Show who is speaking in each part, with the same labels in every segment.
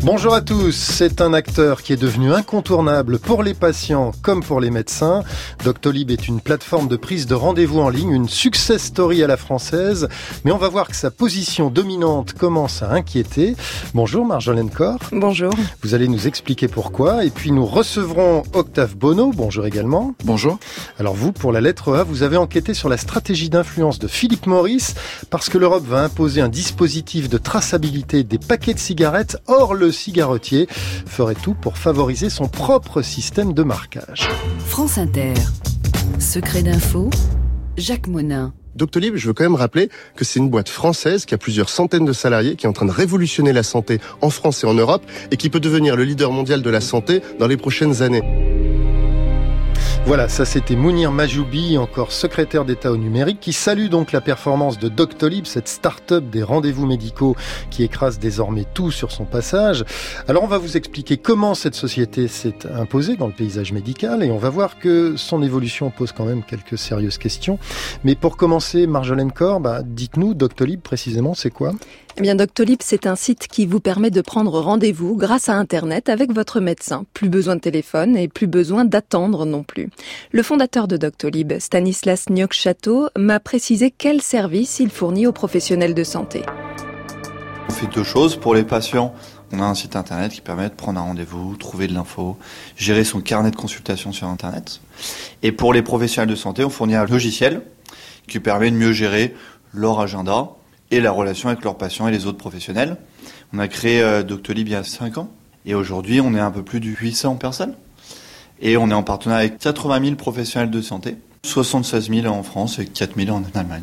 Speaker 1: Bonjour à tous, c'est un acteur qui est devenu incontournable pour les patients comme pour les médecins. Doctolib est une plateforme de prise de rendez-vous en ligne, une success story à la française, mais on va voir que sa position dominante commence à inquiéter. Bonjour Marjolaine Corr.
Speaker 2: Bonjour.
Speaker 1: Vous allez nous expliquer pourquoi, et puis nous recevrons Octave Bonneau. Bonjour également.
Speaker 3: Bonjour.
Speaker 1: Alors vous, pour la lettre A, vous avez enquêté sur la stratégie d'influence de Philip Morris, parce que l'Europe va imposer un dispositif de traçabilité des paquets de cigarettes. Or, le cigarettier ferait tout pour favoriser son propre système de marquage.
Speaker 4: France Inter. Secret d'info, Jacques Monin.
Speaker 3: Doctolib, je veux quand même rappeler que c'est une boîte française qui a plusieurs centaines de salariés, qui est en train de révolutionner la santé en France et en Europe et qui peut devenir le leader mondial de la santé dans les prochaines années.
Speaker 1: Voilà, ça c'était Mounir Majoubi, encore secrétaire d'État au numérique, qui salue donc la performance de Doctolib, cette start-up des rendez-vous médicaux qui écrase désormais tout sur son passage. Alors on va vous expliquer comment cette société s'est imposée dans le paysage médical et on va voir que son évolution pose quand même quelques sérieuses questions. Mais pour commencer, Marjolaine Corr, dites-nous, Doctolib précisément, c'est quoi ?
Speaker 2: Eh bien, Doctolib, c'est un site qui vous permet de prendre rendez-vous grâce à Internet avec votre médecin. Plus besoin de téléphone et plus besoin d'attendre non plus. Le fondateur de Doctolib, Stanislas Niok-Château, m'a précisé quel service il fournit aux professionnels de santé.
Speaker 5: On fait deux choses. Pour les patients, on a un site Internet qui permet de prendre un rendez-vous, trouver de l'info, gérer son carnet de consultation sur Internet. Et pour les professionnels de santé, on fournit un logiciel qui permet de mieux gérer leur agenda et la relation avec leurs patients et les autres professionnels. On a créé Doctolib il y a 5 ans et aujourd'hui on est un peu plus de 800 personnes et on est en partenariat avec 80 000 professionnels de santé, 76 000 en France et 4 000 en Allemagne.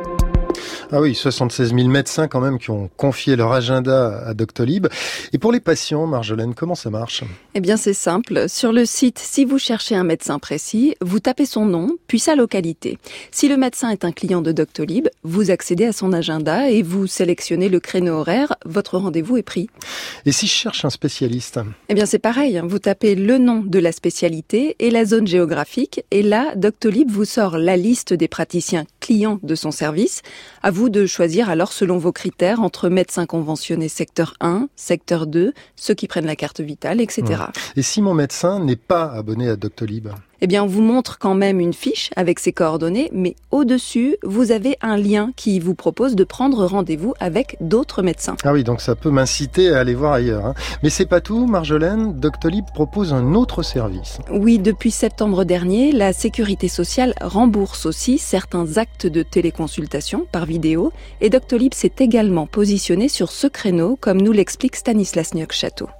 Speaker 1: Ah oui, 76 000 médecins quand même qui ont confié leur agenda à Doctolib. Et pour les patients, Marjolaine, comment ça marche ?
Speaker 2: Eh bien, c'est simple. Sur le site, si vous cherchez un médecin précis, vous tapez son nom, puis sa localité. Si le médecin est un client de Doctolib, vous accédez à son agenda et vous sélectionnez le créneau horaire. Votre rendez-vous est pris.
Speaker 1: Et si je cherche un spécialiste ?
Speaker 2: Eh bien, c'est pareil. Vous tapez le nom de la spécialité et la zone géographique. Et là, Doctolib vous sort la liste des praticiens clients de son service. À vous de choisir alors selon vos critères entre médecins conventionnés secteur 1, secteur 2, ceux qui prennent la carte vitale, etc.
Speaker 1: Et si mon médecin n'est pas abonné à Doctolib ?
Speaker 2: Eh bien, on vous montre quand même une fiche avec ses coordonnées, mais au-dessus, vous avez un lien qui vous propose de prendre rendez-vous avec d'autres médecins.
Speaker 1: Ah oui, donc ça peut m'inciter à aller voir ailleurs. Mais c'est pas tout, Marjolaine, Doctolib propose un autre service.
Speaker 2: Oui, depuis septembre dernier, la Sécurité sociale rembourse aussi certains actes de téléconsultation par vidéo, et Doctolib s'est également positionné sur ce créneau, comme nous l'explique Stanislas Niok-Château.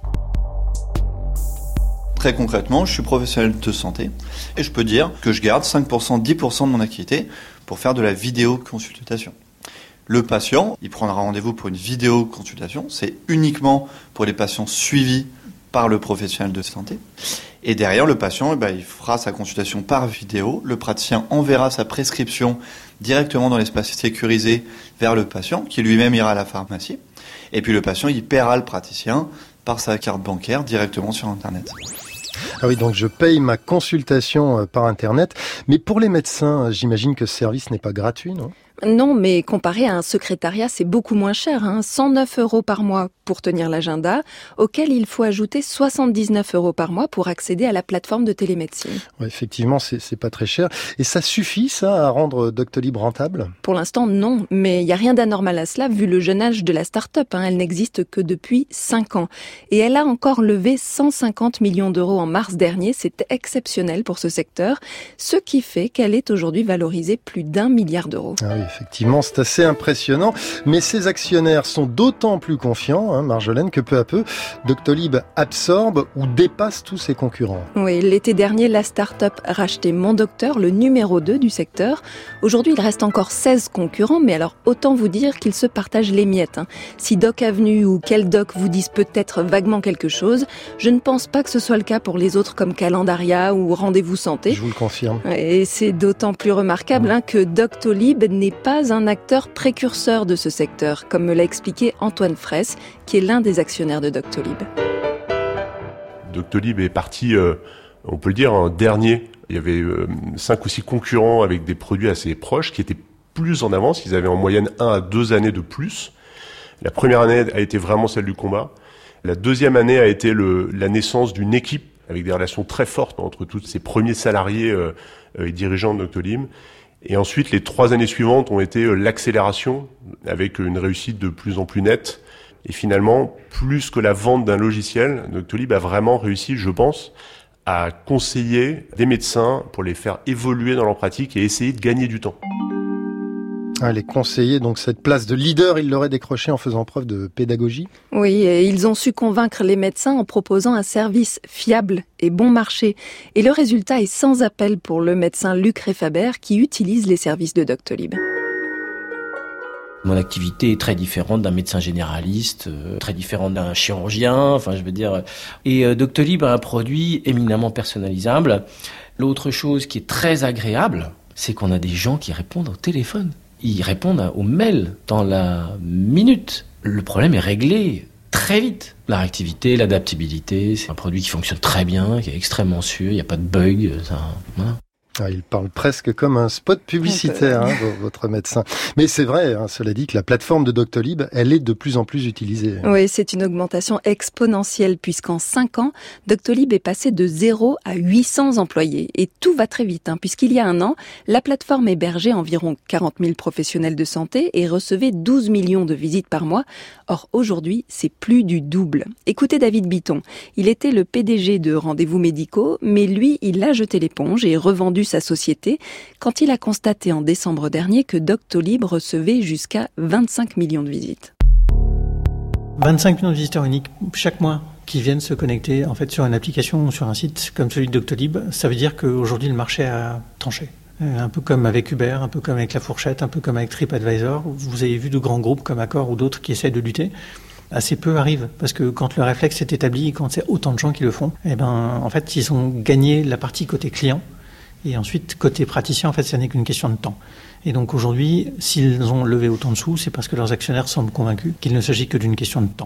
Speaker 5: Très concrètement, je suis professionnel de santé et je peux dire que je garde 5%, 10% de mon activité pour faire de la vidéoconsultation. Le patient, il prendra rendez-vous pour une vidéoconsultation. C'est uniquement pour les patients suivis par le professionnel de santé. Et derrière, le patient, il fera sa consultation par vidéo. Le praticien enverra sa prescription directement dans l'espace sécurisé vers le patient, qui lui-même ira à la pharmacie. Et puis le patient, il paiera le praticien par sa carte bancaire directement sur Internet.
Speaker 1: Ah oui, donc je paye ma consultation par Internet. Mais pour les médecins, j'imagine que ce service n'est pas gratuit, non ?
Speaker 2: Non, mais comparé à un secrétariat, c'est beaucoup moins cher. 109 € par mois pour tenir l'agenda, auquel il faut ajouter 79 € par mois pour accéder à la plateforme de télémédecine.
Speaker 1: Ouais, effectivement, c'est pas très cher. Et ça suffit, ça, à rendre Doctolib rentable ?
Speaker 2: Pour l'instant, non. Mais il n'y a rien d'anormal à cela, vu le jeune âge de la start-up. Elle n'existe que depuis 5 ans. Et elle a encore levé 150 millions d'euros en mars dernier. C'est exceptionnel pour ce secteur. Ce qui fait qu'elle est aujourd'hui valorisée plus d'1 milliard d'euros.
Speaker 1: Ah oui, effectivement, c'est assez impressionnant. Mais ses actionnaires sont d'autant plus confiants, Marjolaine, que peu à peu, Doctolib absorbe ou dépasse tous ses concurrents.
Speaker 2: Oui, l'été dernier, la start-up rachetait Mon Docteur, le numéro 2 du secteur. Aujourd'hui, il reste encore 16 concurrents, mais alors autant vous dire qu'ils se partagent les miettes. Si Doc Avenue ou Quel Doc vous disent peut-être vaguement quelque chose, je ne pense pas que ce soit le cas pour les autres comme Calendaria ou Rendez-vous Santé.
Speaker 1: Je vous le confirme.
Speaker 2: Et c'est d'autant plus remarquable que Doctolib n'est pas un acteur précurseur de ce secteur, comme me l'a expliqué Antoine Fraisse, qui est l'un des actionnaires de Doctolib.
Speaker 6: Doctolib est parti, on peut le dire, en dernier. Il y avait 5 ou 6 concurrents avec des produits assez proches qui étaient plus en avance. Ils avaient en moyenne 1 à 2 années de plus. La première année a été vraiment celle du combat. La deuxième année a été la naissance d'une équipe avec des relations très fortes entre tous ces premiers salariés et dirigeants de Doctolib. Et ensuite, les 3 années suivantes ont été l'accélération avec une réussite de plus en plus nette. Et finalement, plus que la vente d'un logiciel, Doctolib a vraiment réussi, je pense, à conseiller des médecins pour les faire évoluer dans leur pratique et essayer de gagner du temps.
Speaker 1: Les conseillers, donc cette place de leader, ils l'auraient décroché en faisant preuve de pédagogie.
Speaker 2: Oui, et ils ont su convaincre les médecins en proposant un service fiable et bon marché. Et le résultat est sans appel pour le médecin Luc Refaber qui utilise les services de Doctolib.
Speaker 7: Mon activité est très différente d'un médecin généraliste, très différente d'un chirurgien, Et Doctolib a un produit éminemment personnalisable. L'autre chose qui est très agréable, c'est qu'on a des gens qui répondent au téléphone. Ils répondent aux mails dans la minute. Le problème est réglé très vite. La réactivité, l'adaptabilité, c'est un produit qui fonctionne très bien, qui est extrêmement sûr, il n'y a pas de bug. Voilà.
Speaker 1: Il parle presque comme un spot publicitaire, votre médecin. Mais c'est vrai, cela dit, que la plateforme de Doctolib, elle est de plus en plus utilisée.
Speaker 2: Oui, c'est une augmentation exponentielle puisqu'en 5 ans, Doctolib est passé de 0 à 800 employés. Et tout va très vite, puisqu'il y a un an, la plateforme hébergeait environ 40 000 professionnels de santé et recevait 12 millions de visites par mois. Or, aujourd'hui, c'est plus du double. Écoutez David Bitton. Il était le PDG de Rendez-vous Médicaux, mais lui, il a jeté l'éponge et revendu sa société quand il a constaté en décembre dernier que Doctolib recevait jusqu'à 25 millions de visites.
Speaker 8: 25 millions de visiteurs uniques chaque mois qui viennent se connecter en fait sur une application ou sur un site comme celui de Doctolib. Ça veut dire qu'aujourd'hui le marché a tranché. Un peu comme avec Uber, un peu comme avec La Fourchette, un peu comme avec TripAdvisor. Vous avez vu de grands groupes comme Accor ou d'autres qui essaient de lutter. Assez peu arrivent, parce que quand le réflexe est établi, quand c'est autant de gens qui le font, en fait, ils ont gagné la partie côté client. Et ensuite, côté praticien, en fait, ça n'est qu'une question de temps. Et donc aujourd'hui, s'ils ont levé autant de sous, c'est parce que leurs actionnaires semblent convaincus qu'il ne s'agit que d'une question de temps.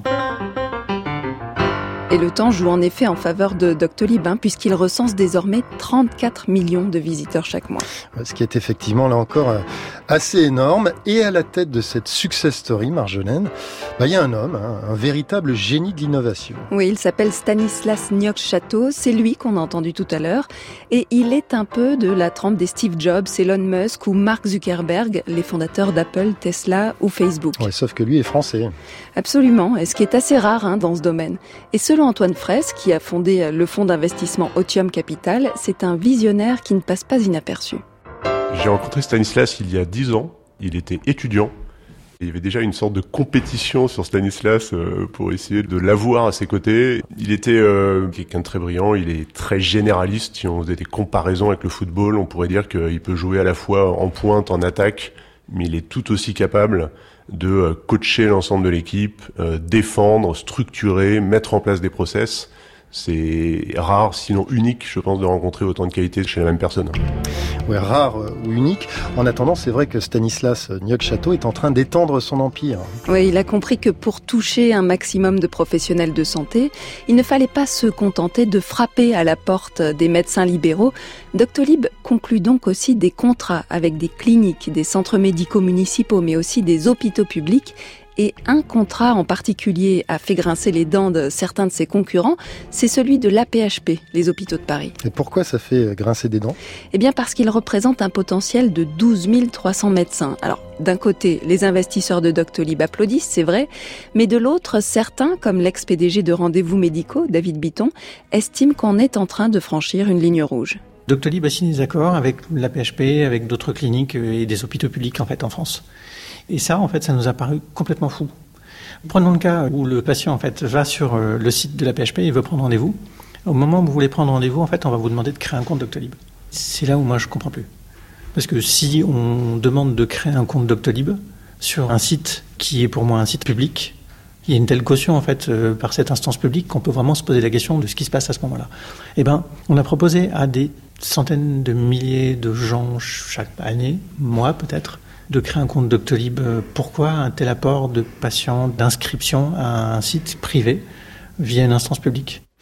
Speaker 2: Et le temps joue en effet en faveur de Doctolib, puisqu'il recense désormais 34 millions de visiteurs chaque mois.
Speaker 1: Ce qui est effectivement, là encore, assez énorme. Et à la tête de cette success story, Marjolaine, il y a un homme, un véritable génie de l'innovation.
Speaker 2: Oui, il s'appelle Stanislas Niok-Chateau. C'est lui qu'on a entendu tout à l'heure. Et il est un peu de la trempe des Steve Jobs, Elon Musk ou Mark Zuckerberg, les fondateurs d'Apple, Tesla ou Facebook.
Speaker 1: Ouais, sauf que lui est français.
Speaker 2: Absolument, et ce qui est assez rare dans ce domaine. Et selon Antoine Fraisse, qui a fondé le fonds d'investissement Otium Capital, c'est un visionnaire qui ne passe pas inaperçu.
Speaker 6: J'ai rencontré Stanislas il y a 10 ans. Il était étudiant. Il y avait déjà une sorte de compétition sur Stanislas pour essayer de l'avoir à ses côtés. Il était quelqu'un de très brillant, il est très généraliste. Si on faisait des comparaisons avec le football, on pourrait dire qu'il peut jouer à la fois en pointe, en attaque, mais il est tout aussi capable de coacher l'ensemble de l'équipe, défendre, structurer, mettre en place des process. C'est rare, sinon unique, je pense, de rencontrer autant de qualités chez la même personne.
Speaker 1: Ouais, rare ou unique. En attendant, c'est vrai que Stanislas Niok-Chateau est en train d'étendre son empire.
Speaker 2: Oui, il a compris que pour toucher un maximum de professionnels de santé, il ne fallait pas se contenter de frapper à la porte des médecins libéraux. Doctolib conclut donc aussi des contrats avec des cliniques, des centres médicaux municipaux, mais aussi des hôpitaux publics. Et un contrat en particulier a fait grincer les dents de certains de ses concurrents, c'est celui de l'AP-HP, les hôpitaux de Paris.
Speaker 1: Et pourquoi ça fait grincer des dents ?
Speaker 2: Eh bien parce qu'il représente un potentiel de 12 300 médecins. Alors d'un côté, les investisseurs de Doctolib applaudissent, c'est vrai, mais de l'autre, certains, comme l'ex-PDG de Rendez-vous Médicaux, David Bitton, estiment qu'on est en train de franchir une ligne rouge.
Speaker 8: Doctolib a signé des accords avec l'AP-HP, avec d'autres cliniques et des hôpitaux publics en France. Et ça, ça nous a paru complètement fou. Prenons le cas où le patient, va sur le site de l'AP-HP et veut prendre rendez-vous. Au moment où vous voulez prendre rendez-vous, on va vous demander de créer un compte Doctolib. C'est là où moi, je comprends plus. Parce que si on demande de créer un compte Doctolib sur un site qui est pour moi un site public, il y a une telle caution, par cette instance publique qu'on peut vraiment se poser la question de ce qui se passe à ce moment-là. On a proposé à des centaines de milliers de gens chaque année, mois peut-être, de créer un compte Doctolib. Pourquoi un tel apport de patients, d'inscription à un site privé via une instance publique ?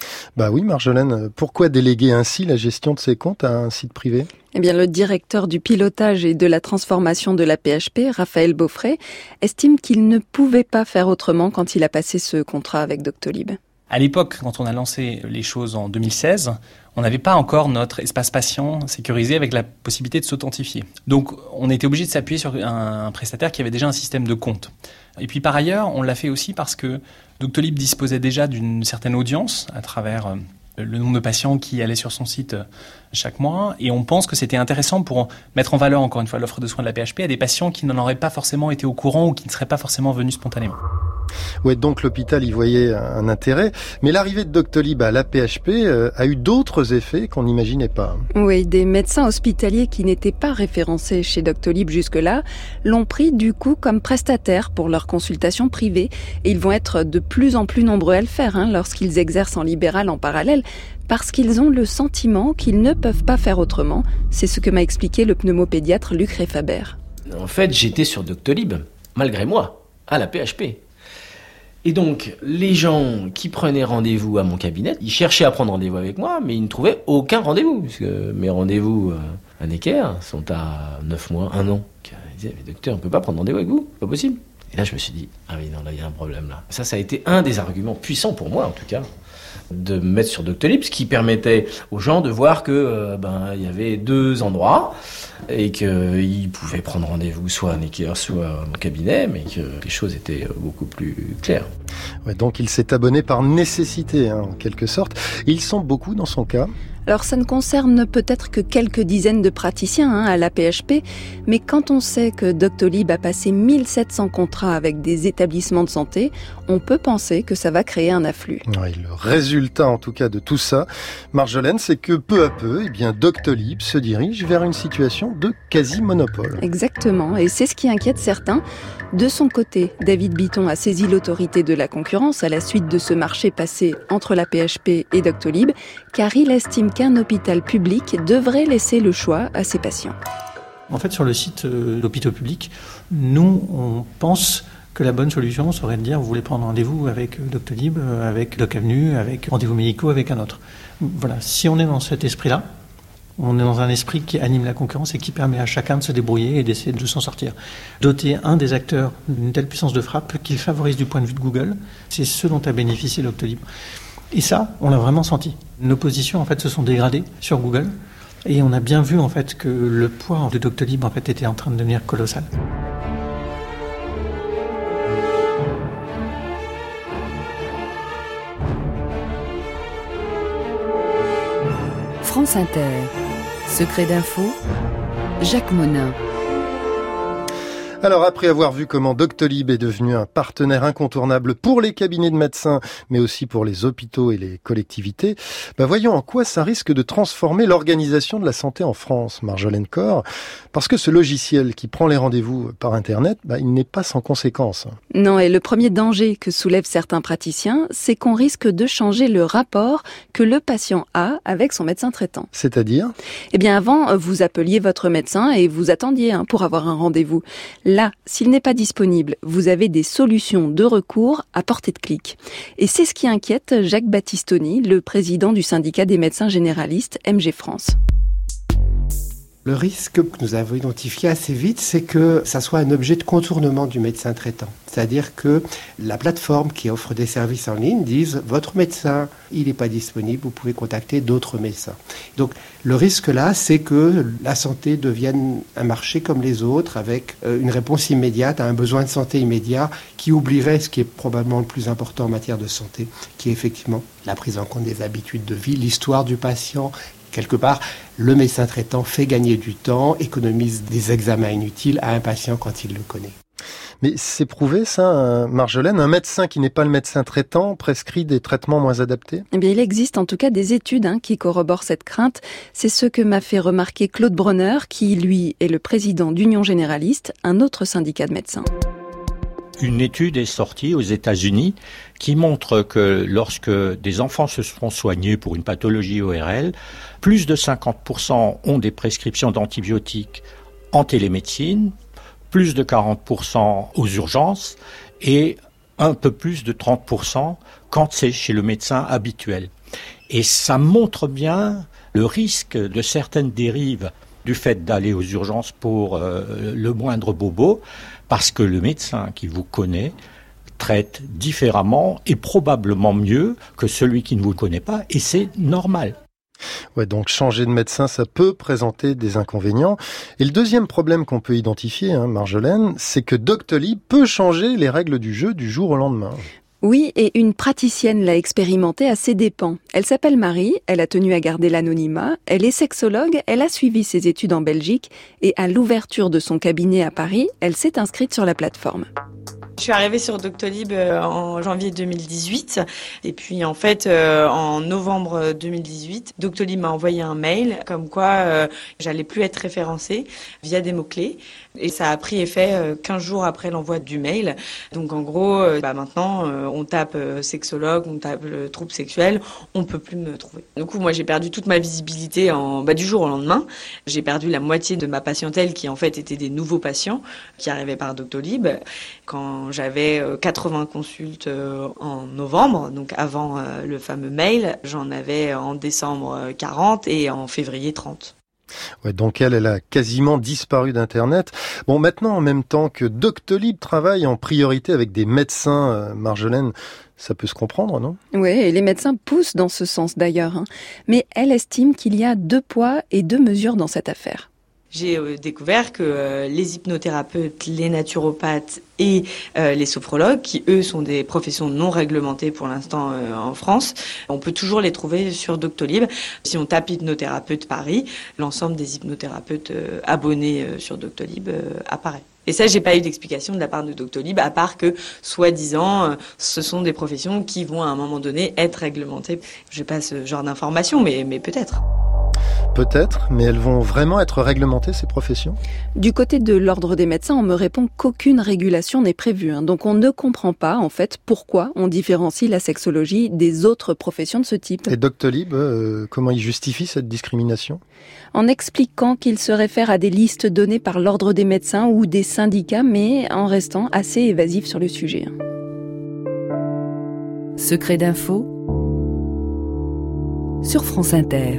Speaker 1: Bah oui, Marjolaine, pourquoi déléguer ainsi la gestion de ses comptes à un site privé ?
Speaker 2: Eh bien, le directeur du pilotage et de la transformation de la PHP, Raphaël Beaufray, estime qu'il ne pouvait pas faire autrement quand il a passé ce contrat avec Doctolib.
Speaker 9: À l'époque, quand on a lancé les choses en 2016, on n'avait pas encore notre espace patient sécurisé avec la possibilité de s'authentifier. Donc, on était obligé de s'appuyer sur un prestataire qui avait déjà un système de compte. Et puis, par ailleurs, on l'a fait aussi parce que Doctolib disposait déjà d'une certaine audience à travers le nombre de patients qui allaient sur son site chaque mois. Et on pense que c'était intéressant pour mettre en valeur, encore une fois, l'offre de soins de la PHP à des patients qui n'en auraient pas forcément été au courant ou qui ne seraient pas forcément venus spontanément.
Speaker 1: Ouais, donc l'hôpital y voyait un intérêt. Mais l'arrivée de Doctolib à la PHP a eu d'autres effets qu'on n'imaginait pas.
Speaker 2: Oui, des médecins hospitaliers qui n'étaient pas référencés chez Doctolib jusque-là l'ont pris du coup comme prestataires pour leurs consultations privées. Et ils vont être de plus en plus nombreux à le faire lorsqu'ils exercent en libéral en parallèle, parce qu'ils ont le sentiment qu'ils ne peuvent pas faire autrement. C'est ce que m'a expliqué le pneumopédiatre Luc Réfaber.
Speaker 7: En fait, j'étais sur Doctolib, malgré moi, à la PHP. Et donc, les gens qui prenaient rendez-vous à mon cabinet, ils cherchaient à prendre rendez-vous avec moi, mais ils ne trouvaient aucun rendez-vous. Parce que mes rendez-vous à Necker sont à 9 mois, 1 an. Ils disaient, mais docteur, on ne peut pas prendre rendez-vous avec vous, c'est pas possible. Et là, je me suis dit, ah oui, non, là, il y a un problème là. Ça a été un des arguments puissants pour moi, en tout cas, de me mettre sur Doctolib, ce qui permettait aux gens de voir que il y avait 2 endroits et qu'ils pouvaient prendre rendez-vous soit à Necker, soit à mon cabinet, mais que les choses étaient beaucoup plus claires.
Speaker 1: Ouais, donc il s'est abonné par nécessité, en quelque sorte. Et ils sont beaucoup dans son cas.
Speaker 2: Alors ça ne concerne peut-être que quelques dizaines de praticiens à la PHP, mais quand on sait que Doctolib a passé 1700 contrats avec des établissements de santé, on peut penser que ça va créer un afflux.
Speaker 1: Oui, le résultat en tout cas de tout ça, Marjolaine, c'est que peu à peu, Doctolib se dirige vers une situation de quasi-monopole.
Speaker 2: Exactement, et c'est ce qui inquiète certains. De son côté, David Bitton a saisi l'autorité de la concurrence à la suite de ce marché passé entre la PHP et Doctolib, car il estime qu'un hôpital public devrait laisser le choix à ses patients.
Speaker 8: En fait, sur le site d'hôpitaux publics, nous, on pense que la bonne solution serait de dire vous voulez prendre rendez-vous avec Doctolib, avec DocAvenue, avec rendez-vous médicaux, avec un autre. Voilà, si on est dans cet esprit-là, on est dans un esprit qui anime la concurrence et qui permet à chacun de se débrouiller et d'essayer de s'en sortir. Doter un des acteurs d'une telle puissance de frappe qu'il favorise du point de vue de Google, c'est ce dont a bénéficié Doctolib. Et ça, on l'a vraiment senti. Nos positions, en fait, se sont dégradées sur Google et on a bien vu, en fait, que le poids de Doctolib, en fait, était en train de devenir colossal.
Speaker 4: France Inter. Secret d'info, Jacques Monin.
Speaker 1: Alors après avoir vu comment Doctolib est devenu un partenaire incontournable pour les cabinets de médecins, mais aussi pour les hôpitaux et les collectivités, voyons en quoi ça risque de transformer l'organisation de la santé en France, Marjolaine Corr, parce que ce logiciel qui prend les rendez-vous par Internet, il n'est pas sans conséquences.
Speaker 2: Non, et le premier danger que soulèvent certains praticiens, c'est qu'on risque de changer le rapport que le patient a avec son médecin traitant.
Speaker 1: C'est-à-dire ?
Speaker 2: Eh bien avant, vous appeliez votre médecin et vous attendiez pour avoir un rendez-vous. Là, s'il n'est pas disponible, vous avez des solutions de recours à portée de clic. Et c'est ce qui inquiète Jacques Battistoni, le président du syndicat des médecins généralistes MG France.
Speaker 10: Le risque que nous avons identifié assez vite, c'est que ça soit un objet de contournement du médecin traitant. C'est-à-dire que la plateforme qui offre des services en ligne dise « Votre médecin, il n'est pas disponible, vous pouvez contacter d'autres médecins ». Donc le risque là, c'est que la santé devienne un marché comme les autres, avec une réponse immédiate à un besoin de santé immédiat qui oublierait ce qui est probablement le plus important en matière de santé, qui est effectivement la prise en compte des habitudes de vie, l'histoire du patient. Quelque part, le médecin traitant fait gagner du temps, économise des examens inutiles à un patient quand il le connaît.
Speaker 1: Mais c'est prouvé ça, Marjolaine, un médecin qui n'est pas le médecin traitant prescrit des traitements moins adaptés ?
Speaker 2: Eh bien, il existe en tout cas des études qui corroborent cette crainte. C'est ce que m'a fait remarquer Claude Bronner, qui, lui, est le président d'Union Généraliste, un autre syndicat de médecins.
Speaker 11: Une étude est sortie aux États-Unis qui montre que lorsque des enfants se font soigner pour une pathologie ORL, plus de 50% ont des prescriptions d'antibiotiques en télémédecine, plus de 40% aux urgences et un peu plus de 30% quand c'est chez le médecin habituel. Et ça montre bien le risque de certaines dérives du fait d'aller aux urgences pour le moindre bobo, parce que le médecin qui vous connaît traite différemment et probablement mieux que celui qui ne vous connaît pas, et c'est normal.
Speaker 1: Ouais, donc changer de médecin, ça peut présenter des inconvénients. Et le deuxième problème qu'on peut identifier, Marjolaine, c'est que Doctolib peut changer les règles du jeu du jour au lendemain.
Speaker 2: Oui, et une praticienne l'a expérimenté à ses dépens. Elle s'appelle Marie, elle a tenu à garder l'anonymat, elle est sexologue, elle a suivi ses études en Belgique et à l'ouverture de son cabinet à Paris, elle s'est inscrite sur la plateforme.
Speaker 12: Je suis arrivée sur Doctolib en janvier 2018 et puis en fait en novembre 2018, Doctolib m'a envoyé un mail comme quoi j'allais plus être référencée via des mots-clés et ça a pris effet 15 jours après l'envoi du mail. Donc en gros, maintenant on tape sexologue, on tape trouble sexuel, on peut plus me trouver. Du coup, moi j'ai perdu toute ma visibilité du jour au lendemain. J'ai perdu la moitié de ma patientèle qui en fait étaient des nouveaux patients qui arrivaient par Doctolib. Quand j'avais 80 consultes en novembre, donc avant le fameux mail, j'en avais en décembre 40 et en février 30.
Speaker 1: Ouais, donc elle a quasiment disparu d'Internet. Bon, maintenant, en même temps que Doctolib travaille en priorité avec des médecins, Marjolaine, ça peut se comprendre, non ?
Speaker 2: Oui, et les médecins poussent dans ce sens d'ailleurs. Mais elle estime qu'il y a 2 poids et 2 mesures dans cette affaire.
Speaker 12: J'ai découvert que les hypnothérapeutes, les naturopathes et les sophrologues, qui eux sont des professions non réglementées pour l'instant en France, on peut toujours les trouver sur Doctolib. Si on tape hypnothérapeute Paris, l'ensemble des hypnothérapeutes abonnés sur Doctolib apparaît. Et ça, j'ai pas eu d'explication de la part de Doctolib, à part que, soi-disant, ce sont des professions qui vont à un moment donné être réglementées. J'ai pas ce genre d'informations, mais peut-être.
Speaker 1: Peut-être, mais elles vont vraiment être réglementées, ces professions ?
Speaker 2: Du côté de l'Ordre des médecins, on me répond qu'aucune régulation n'est prévue. Donc on ne comprend pas, en fait, pourquoi on différencie la sexologie des autres professions de ce type.
Speaker 1: Et Doctolib, comment il justifie cette discrimination ?
Speaker 2: En expliquant qu'il se réfère à des listes données par l'Ordre des médecins ou des syndicats, mais en restant assez évasif sur le sujet.
Speaker 4: Secret d'info sur France Inter.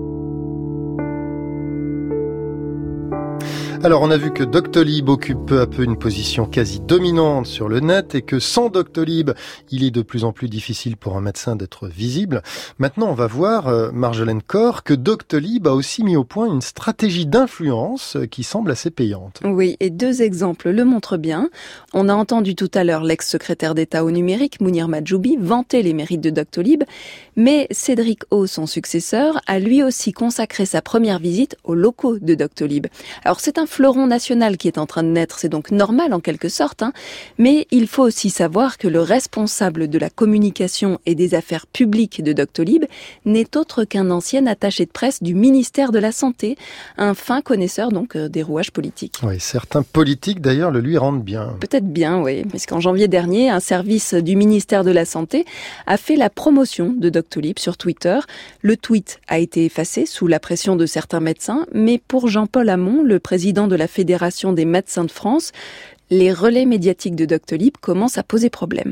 Speaker 1: Alors on a vu que Doctolib occupe peu à peu une position quasi dominante sur le net et que sans Doctolib, il est de plus en plus difficile pour un médecin d'être visible. Maintenant on va voir, Marjolaine Corr, que Doctolib a aussi mis au point une stratégie d'influence qui semble assez payante.
Speaker 2: Oui, et 2 exemples le montrent bien. On a entendu tout à l'heure l'ex-secrétaire d'État au numérique, Mounir Majoubi, vanter les mérites de Doctolib, mais Cédric O, son successeur, a lui aussi consacré sa première visite aux locaux de Doctolib. Alors c'est un fleuron national qui est en train de naître, c'est donc normal en quelque sorte, mais il faut aussi savoir que le responsable de la communication et des affaires publiques de Doctolib n'est autre qu'un ancien attaché de presse du ministère de la Santé, un fin connaisseur donc des rouages politiques.
Speaker 1: Oui, certains politiques d'ailleurs le lui rendent bien.
Speaker 2: Peut-être bien, oui, parce qu'en janvier dernier, un service du ministère de la Santé a fait la promotion de Doctolib sur Twitter. Le tweet a été effacé sous la pression de certains médecins, mais pour Jean-Paul Hamon, le président de la Fédération des médecins de France, les relais médiatiques de Doctolib commencent à poser problème.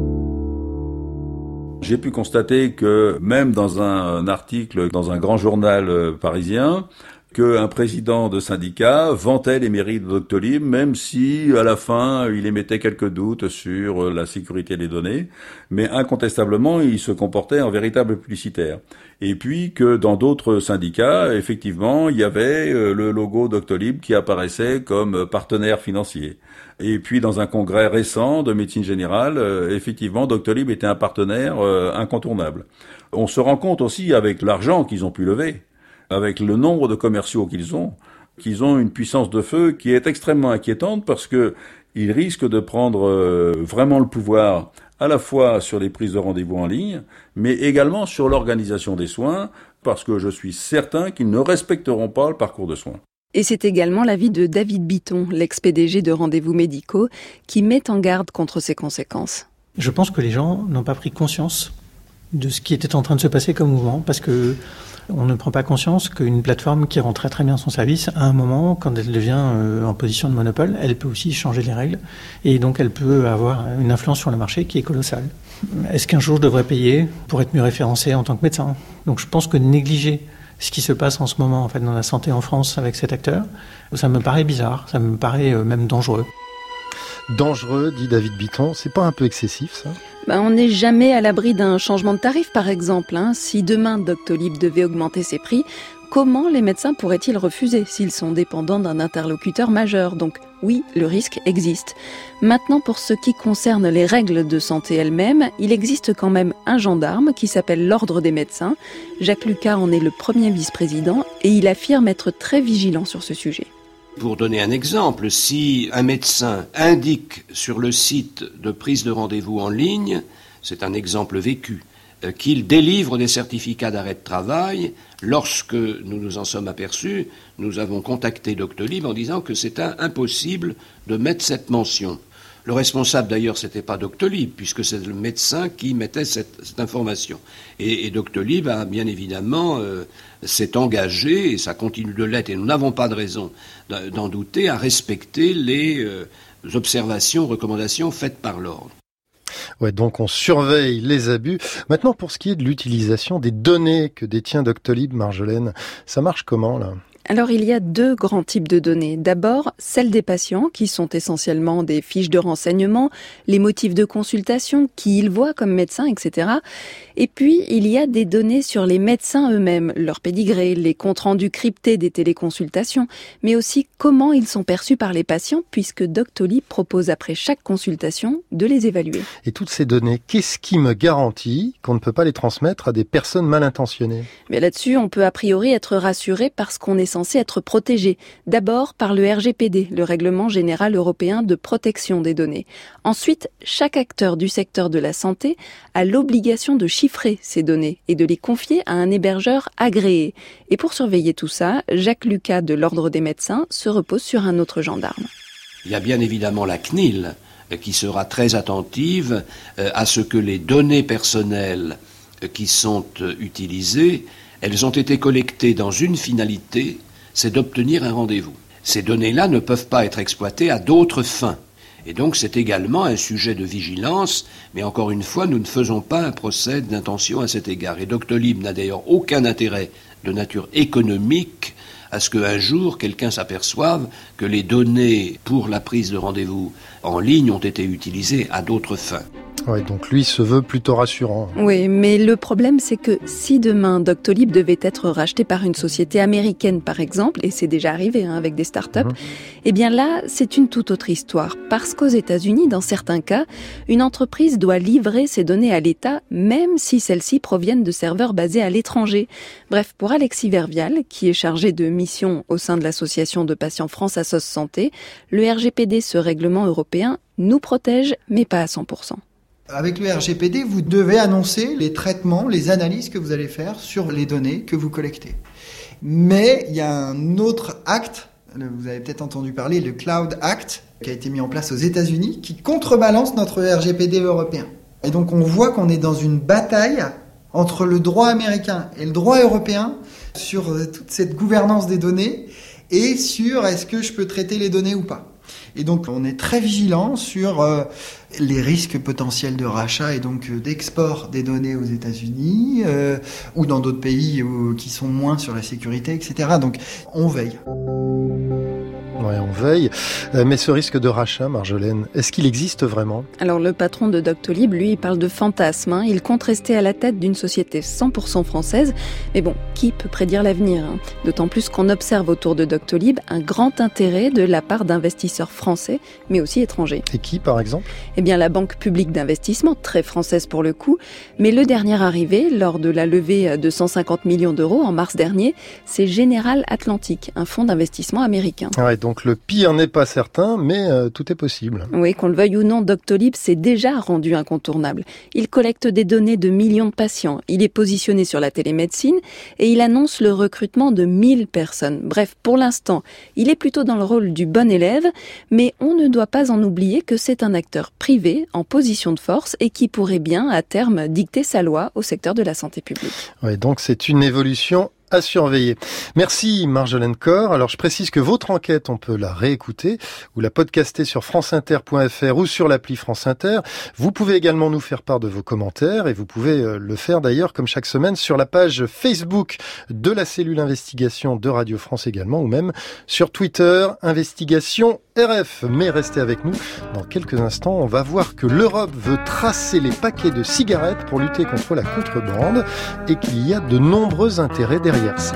Speaker 13: J'ai pu constater que même dans un article dans un grand journal parisien, qu'un président de syndicat vantait les mérites de Doctolib, même si à la fin il émettait quelques doutes sur la sécurité des données, mais incontestablement il se comportait en véritable publicitaire. Et puis que dans d'autres syndicats, effectivement, il y avait le logo Doctolib qui apparaissait comme partenaire financier. Et puis dans un congrès récent de médecine générale, effectivement, Doctolib était un partenaire incontournable. On se rend compte aussi avec l'argent qu'ils ont pu lever, avec le nombre de commerciaux qu'ils ont une puissance de feu qui est extrêmement inquiétante parce que ils risquent de prendre vraiment le pouvoir à la fois sur les prises de rendez-vous en ligne, mais également sur l'organisation des soins, parce que je suis certain qu'ils ne respecteront pas le parcours de soins.
Speaker 2: Et c'est également l'avis de David Bitton, l'ex-PDG de Rendez-vous Médicaux, qui met en garde contre ces conséquences.
Speaker 8: Je pense que les gens n'ont pas pris conscience de ce qui était en train de se passer comme mouvement, parce que on ne prend pas conscience qu'une plateforme qui rend très très bien son service, à un moment, quand elle devient en position de monopole, elle peut aussi changer les règles, et donc elle peut avoir une influence sur le marché qui est colossale. Est-ce qu'un jour je devrais payer pour être mieux référencé en tant que médecin ? Donc je pense que négliger ce qui se passe en ce moment en fait, dans la santé en France avec cet acteur, ça me paraît bizarre, ça me paraît même dangereux.
Speaker 1: Dangereux, dit David Bitton, c'est pas un peu excessif ça ?
Speaker 2: On n'est jamais à l'abri d'un changement de tarif par exemple. Si demain Doctolib devait augmenter ses prix, comment les médecins pourraient-ils refuser s'ils sont dépendants d'un interlocuteur majeur ? Donc oui, le risque existe. Maintenant, pour ce qui concerne les règles de santé elles-mêmes, il existe quand même un gendarme qui s'appelle l'Ordre des médecins. Jacques Lucas en est le premier vice-président et il affirme être très vigilant sur ce sujet.
Speaker 14: Pour donner un exemple, si un médecin indique sur le site de prise de rendez-vous en ligne, c'est un exemple vécu, qu'il délivre des certificats d'arrêt de travail, lorsque nous nous en sommes aperçus, nous avons contacté Doctolib en disant que c'était impossible de mettre cette mention. Le responsable d'ailleurs, c'était pas Doctolib, puisque c'est le médecin qui mettait cette information. Et Doctolib a bien évidemment s'est engagé, et ça continue de l'être, et nous n'avons pas de raison d'en douter, à respecter les observations, recommandations faites par l'ordre.
Speaker 1: Ouais, donc on surveille les abus. Maintenant, pour ce qui est de l'utilisation des données que détient Doctolib, Marjolaine, ça marche comment là ?
Speaker 2: Alors il y a deux grands types de données. D'abord, celles des patients, qui sont essentiellement des fiches de renseignement, les motifs de consultation, qui ils voient comme médecins, etc. Et puis, il y a des données sur les médecins eux-mêmes, leur pédigré, les comptes rendus cryptés des téléconsultations, mais aussi comment ils sont perçus par les patients, puisque Doctolib propose après chaque consultation de les évaluer.
Speaker 1: Et toutes ces données, qu'est-ce qui me garantit qu'on ne peut pas les transmettre à des personnes mal intentionnées ?
Speaker 2: Mais là-dessus, on peut a priori être rassuré parce qu'on est censé être protégé. D'abord par le RGPD, le Règlement général européen de protection des données. Ensuite, chaque acteur du secteur de la santé a l'obligation de chiffrer ces données et de les confier à un hébergeur agréé. Et pour surveiller tout ça, Jacques Lucas de l'Ordre des médecins se repose sur un autre gendarme.
Speaker 14: Il y a bien évidemment la CNIL qui sera très attentive à ce que les données personnelles qui sont utilisées, elles ont été collectées dans une finalité, c'est d'obtenir un rendez-vous. Ces données-là ne peuvent pas être exploitées à d'autres fins. Et donc c'est également un sujet de vigilance, mais encore une fois, nous ne faisons pas un procès d'intention à cet égard. Et Doctolib n'a d'ailleurs aucun intérêt de nature économique à ce qu'un jour quelqu'un s'aperçoive que les données pour la prise de rendez-vous en ligne ont été utilisées à d'autres fins.
Speaker 1: Ouais, donc lui se veut plutôt rassurant.
Speaker 2: Oui, mais le problème c'est que si demain Doctolib devait être racheté par une société américaine par exemple, et c'est déjà arrivé avec des startups, eh bien là c'est une toute autre histoire. Parce qu'aux États-Unis, dans certains cas, une entreprise doit livrer ses données à l'État, même si celles-ci proviennent de serveurs basés à l'étranger. Bref, pour Alexis Vervial, qui est chargé de mission au sein de l'association de patients France Assos Santé, le RGPD, ce règlement européen, nous protège, mais pas à 100%.
Speaker 15: Avec le RGPD, vous devez annoncer les traitements, les analyses que vous allez faire sur les données que vous collectez. Mais il y a un autre acte, vous avez peut-être entendu parler, le Cloud Act, qui a été mis en place aux États-Unis, qui contrebalance notre RGPD européen. Et donc on voit qu'on est dans une bataille entre le droit américain et le droit européen sur toute cette gouvernance des données et sur est-ce que je peux traiter les données ou pas. Et donc on est très vigilant sur les risques potentiels de rachat et donc d'export des données aux États-Unis ou dans d'autres pays qui sont moins sur la sécurité, etc. Donc on veille.
Speaker 1: Ouais, on veille. Mais ce risque de rachat, Marjolaine, est-ce qu'il existe vraiment ?
Speaker 2: Alors le patron de Doctolib, lui, il parle de fantasme. Il compte rester à la tête d'une société 100% française. Mais bon, qui peut prédire l'avenir ? D'autant plus qu'on observe autour de Doctolib un grand intérêt de la part d'investisseurs français, mais aussi étrangers.
Speaker 1: Et qui, par exemple ?
Speaker 2: Eh bien, la Banque publique d'investissement, très française pour le coup. Mais le dernier arrivé, lors de la levée de 150 millions d'euros en mars dernier, c'est General Atlantic, un fonds d'investissement américain.
Speaker 1: Ouais, donc le pire n'est pas certain, mais tout est possible.
Speaker 2: Oui, qu'on le veuille ou non, Doctolib s'est déjà rendu incontournable. Il collecte des données de millions de patients. Il est positionné sur la télémédecine et il annonce le recrutement de 1000 personnes. Bref, pour l'instant, il est plutôt dans le rôle du bon élève, mais on ne doit pas en oublier que c'est un acteur privé en position de force et qui pourrait bien, à terme, dicter sa loi au secteur de la santé publique.
Speaker 1: Ouais, donc c'est une évolution à surveiller. Merci Marjolaine Corr. Alors je précise que votre enquête, on peut la réécouter ou la podcaster sur franceinter.fr ou sur l'appli France Inter. Vous pouvez également nous faire part de vos commentaires et vous pouvez le faire d'ailleurs comme chaque semaine sur la page Facebook de la cellule investigation de Radio France également ou même sur Twitter Investigation RF. Mais restez avec nous. Dans quelques instants, on va voir que l'Europe veut tracer les paquets de cigarettes pour lutter contre la contrebande et qu'il y a de nombreux intérêts derrière ça.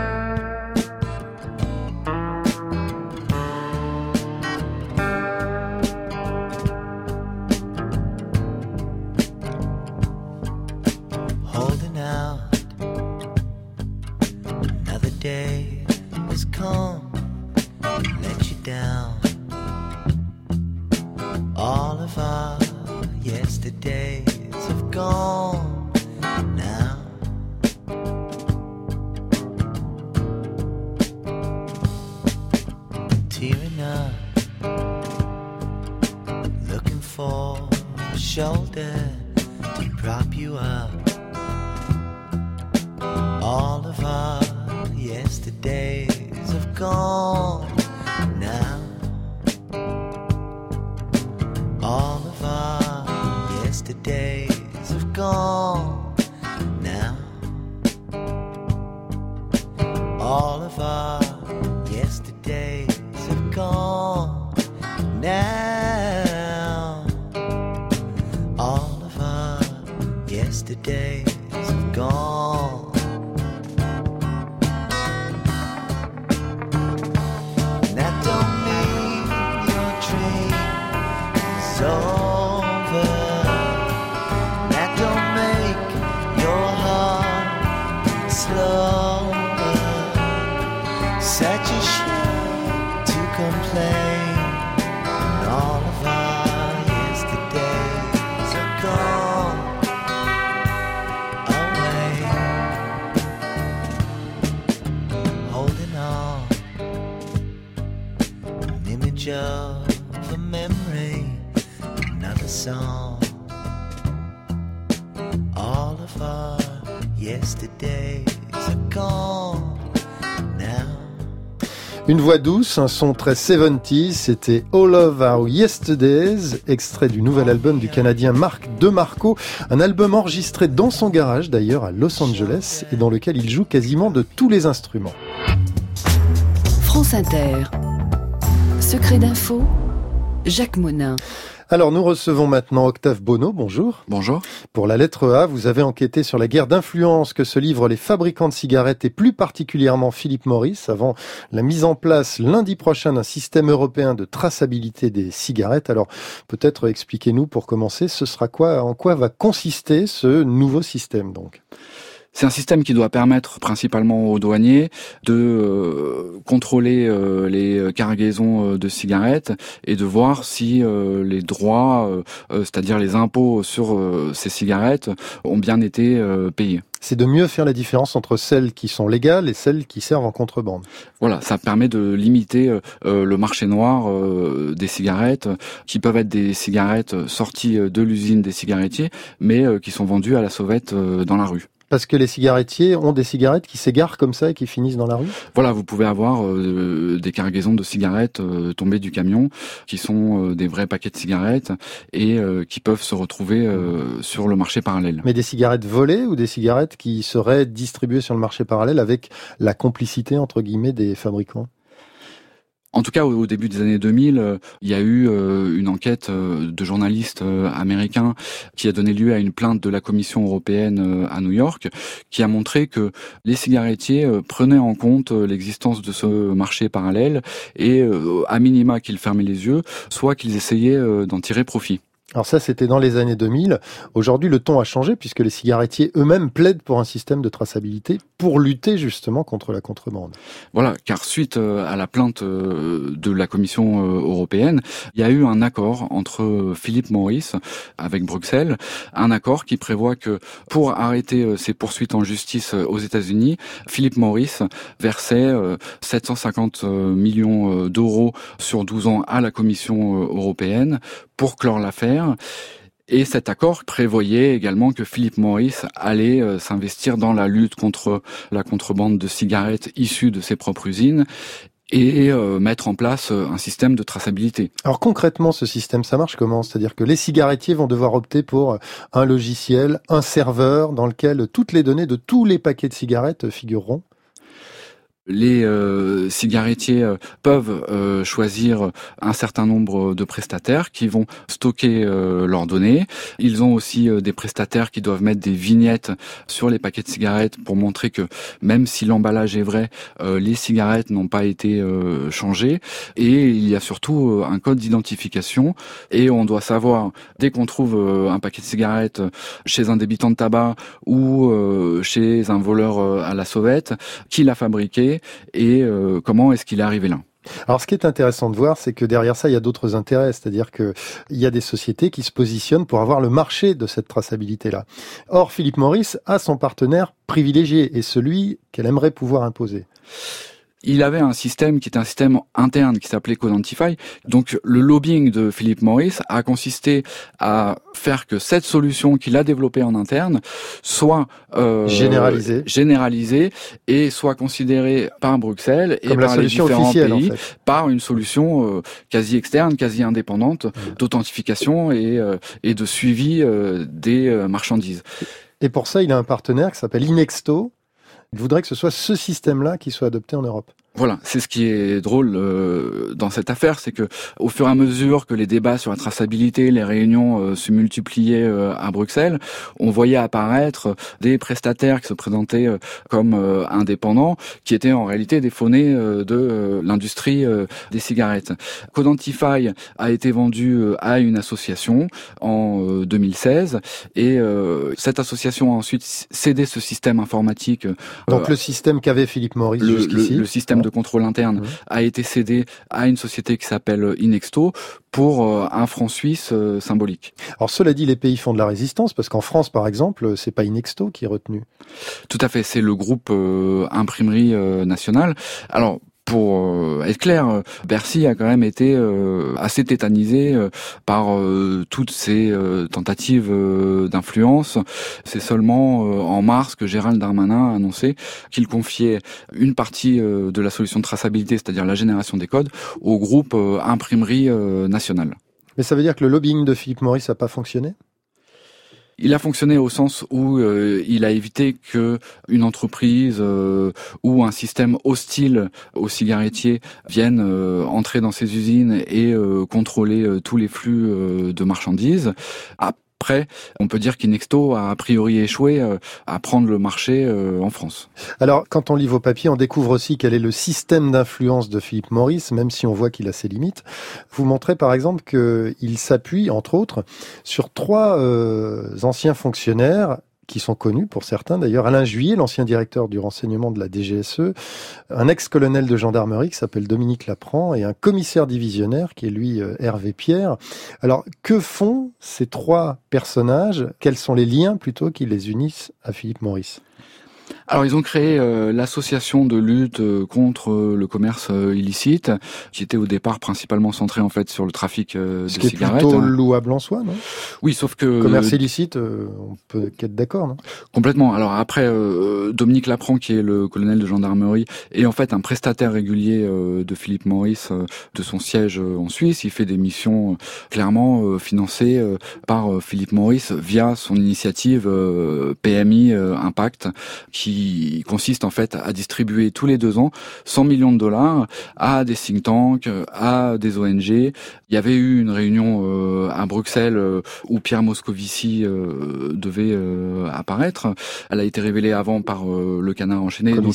Speaker 1: Une voix douce, un son très 70s, c'était All of Our Yesterdays, extrait du nouvel album du Canadien Marc DeMarco, un album enregistré dans son garage d'ailleurs à Los Angeles et dans lequel il joue quasiment de tous les instruments.
Speaker 4: France Inter, Secret d'info, Jacques Monin.
Speaker 1: Alors nous recevons maintenant Octave Bonneau, bonjour.
Speaker 16: Bonjour.
Speaker 1: Pour la lettre A, vous avez enquêté sur la guerre d'influence que se livrent les fabricants de cigarettes et plus particulièrement Philip Morris avant la mise en place lundi prochain d'un système européen de traçabilité des cigarettes. Alors peut-être expliquez-nous pour commencer, ce sera quoi, en quoi va consister ce nouveau système donc ?
Speaker 16: C'est un système qui doit permettre principalement aux douaniers de contrôler les cargaisons de cigarettes et de voir si les droits, c'est-à-dire les impôts sur ces cigarettes, ont bien été payés.
Speaker 1: C'est de mieux faire la différence entre celles qui sont légales et celles qui servent en contrebande.
Speaker 16: Voilà, ça permet de limiter le marché noir des cigarettes, qui peuvent être des cigarettes sorties de l'usine des cigarettiers, mais qui sont vendues à la sauvette dans la rue.
Speaker 1: Parce que les cigarettiers ont des cigarettes qui s'égarent comme ça et qui finissent dans la rue ?
Speaker 16: Voilà, vous pouvez avoir des cargaisons de cigarettes tombées du camion, qui sont des vrais paquets de cigarettes et qui peuvent se retrouver sur le marché parallèle.
Speaker 1: Mais des cigarettes volées ou des cigarettes qui seraient distribuées sur le marché parallèle avec la complicité, entre guillemets, des fabricants ?
Speaker 16: En tout cas, au début des années 2000, il y a eu une enquête de journalistes américains qui a donné lieu à une plainte de la Commission européenne à New York, qui a montré que les cigarettiers prenaient en compte l'existence de ce marché parallèle et, à minima, qu'ils fermaient les yeux, soit qu'ils essayaient d'en tirer profit.
Speaker 1: Alors ça, c'était dans les années 2000. Aujourd'hui, le ton a changé puisque les cigarettiers eux-mêmes plaident pour un système de traçabilité pour lutter justement contre la contrebande.
Speaker 16: Voilà, car suite à la plainte de la Commission européenne, il y a eu un accord entre Philip Morris avec Bruxelles, un accord qui prévoit que pour arrêter ces poursuites en justice aux États-Unis, Philip Morris versait 750 millions d'euros sur 12 ans à la Commission européenne pour clore l'affaire. Et cet accord prévoyait également que Philip Morris allait s'investir dans la lutte contre la contrebande de cigarettes issues de ses propres usines et mettre en place un système de traçabilité.
Speaker 1: Alors concrètement, ce système, ça marche comment? C'est-à-dire que les cigarettiers vont devoir opter pour un logiciel, un serveur dans lequel toutes les données de tous les paquets de cigarettes figureront?
Speaker 16: Les cigarettiers peuvent choisir un certain nombre de prestataires qui vont stocker leurs données. Ils ont aussi des prestataires qui doivent mettre des vignettes sur les paquets de cigarettes pour montrer que même si l'emballage est vrai, les cigarettes n'ont pas été changées. Et il y a surtout un code d'identification et on doit savoir, dès qu'on trouve un paquet de cigarettes chez un débitant de tabac ou chez un voleur à la sauvette, qui l'a fabriqué et comment est-ce qu'il est arrivé là.
Speaker 1: Alors, ce qui est intéressant de voir, c'est que derrière ça, il y a d'autres intérêts. C'est-à-dire que il y a des sociétés qui se positionnent pour avoir le marché de cette traçabilité-là. Or, Philip Morris a son partenaire privilégié et celui qu'elle aimerait pouvoir imposer.
Speaker 16: Il avait un système qui était un système interne qui s'appelait Codentify. Donc le lobbying de Philip Morris a consisté à faire que cette solution qu'il a développée en interne soit généralisée et soit considérée par Bruxelles et par les différents pays en fait, par une solution quasi externe, quasi indépendante d'authentification et de suivi des marchandises.
Speaker 1: Et pour ça, il a un partenaire qui s'appelle Inexto. Il voudrait que ce soit ce système-là qui soit adopté en Europe.
Speaker 16: Voilà, c'est ce qui est drôle dans cette affaire, c'est que au fur et à mesure que les débats sur la traçabilité, les réunions se multipliaient à Bruxelles, on voyait apparaître des prestataires qui se présentaient comme indépendants, qui étaient en réalité des faunées de l'industrie des cigarettes. Codentify a été vendu à une association en 2016 et cette association a ensuite cédé ce système informatique.
Speaker 1: Donc le système qu'avait Philip Morris jusqu'ici.
Speaker 16: Le système de contrôle interne a été cédé à une société qui s'appelle Inexto pour un franc suisse symbolique.
Speaker 1: Alors cela dit, les pays font de la résistance parce qu'en France, par exemple, c'est pas Inexto qui est retenu.
Speaker 16: Tout à fait, c'est le groupe Imprimerie Nationale. Alors pour être clair, Bercy a quand même été assez tétanisé par toutes ces tentatives d'influence. C'est seulement en mars que Gérald Darmanin a annoncé qu'il confiait une partie de la solution de traçabilité, c'est-à-dire la génération des codes, au groupe Imprimerie Nationale.
Speaker 1: Mais ça veut dire que le lobbying de Philip Morris n'a pas fonctionné ?
Speaker 16: Il a fonctionné au sens où il a évité que une entreprise ou un système hostile aux cigarettiers vienne entrer dans ses usines et contrôler tous les flux de marchandises. Après, on peut dire qu'Inexto a priori échoué à prendre le marché en France.
Speaker 1: Alors, quand on lit vos papiers, on découvre aussi quel est le système d'influence de Philip Morris, même si on voit qu'il a ses limites. Vous montrez par exemple qu'il s'appuie, entre autres, sur 3 anciens fonctionnaires qui sont connus pour certains. D'ailleurs, Alain Juillet, l'ancien directeur du renseignement de la DGSE, un ex-colonel de gendarmerie qui s'appelle Dominique Lapran et un commissaire divisionnaire qui est lui Hervé Pierre. Alors, que font ces 3 personnages? Quels sont les liens plutôt qui les unissent à Philip Morris?
Speaker 16: Alors ils ont créé l'association de lutte contre le commerce illicite, qui était au départ principalement centrée en fait sur le trafic de cigarettes.
Speaker 1: Ce qui est plutôt louable en soi, non?
Speaker 16: Oui, sauf que
Speaker 1: commerce illicite, on peut être d'accord, non?
Speaker 16: Complètement. Alors après, Dominique Lapran, qui est le colonel de gendarmerie, est en fait un prestataire régulier de Philip Morris, de son siège en Suisse. Il fait des missions clairement financées par Philip Morris via son initiative PMI Impact, qui consiste en fait à distribuer tous les 2 ans 100 millions de dollars à des think tanks, à des ONG. Il y avait eu une réunion à Bruxelles où Pierre Moscovici devait apparaître. Elle a été révélée avant par le Canard enchaîné, donc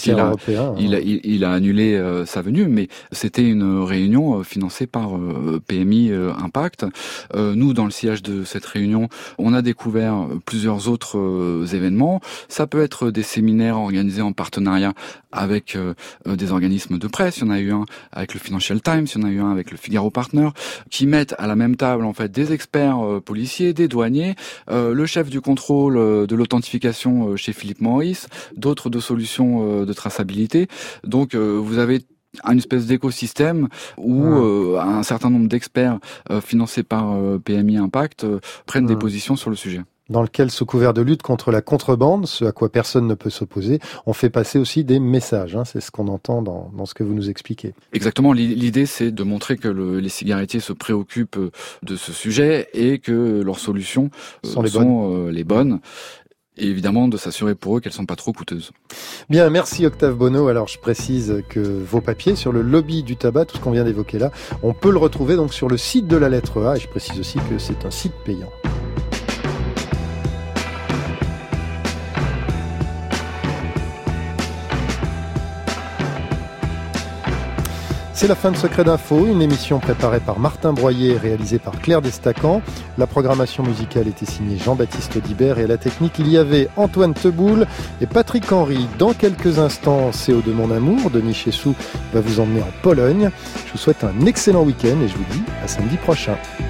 Speaker 16: il a annulé sa venue, mais c'était une réunion financée par PMI Impact. Nous, dans le sillage de cette réunion, on a découvert plusieurs autres événements. Ça peut être des séminaires organisés en partenariat avec des organismes de presse. Il y en a eu un avec le Financial Times, il y en a eu un avec le Figaro Partner, qui mettent à la même table en fait des experts policiers, des douaniers, le chef du contrôle de l'authentification chez Philip Morris, d'autres de solutions de traçabilité. Donc vous avez une espèce d'écosystème où un certain nombre d'experts financés par PMI Impact prennent des positions sur le sujet.
Speaker 1: Dans lequel, sous couvert de lutte contre la contrebande, ce à quoi personne ne peut s'opposer, on fait passer aussi des messages. C'est ce qu'on entend dans ce que vous nous expliquez.
Speaker 16: Exactement. L'idée, c'est de montrer que les cigarettiers se préoccupent de ce sujet et que leurs solutions sont les bonnes. Et évidemment, de s'assurer pour eux qu'elles sont pas trop coûteuses.
Speaker 1: Bien, merci Octave Bonneau. Alors, je précise que vos papiers sur le lobby du tabac, tout ce qu'on vient d'évoquer là, on peut le retrouver donc sur le site de la lettre A. Et je précise aussi que c'est un site payant. C'est la fin de Secret d'Info, une émission préparée par Martin Broyer et réalisée par Claire Destacan. La programmation musicale était signée Jean-Baptiste Audibert et à la technique, il y avait Antoine Teboul et Patrick Henry. Dans quelques instants, CO de mon amour, Denis Chessou va vous emmener en Pologne. Je vous souhaite un excellent week-end et je vous dis à samedi prochain.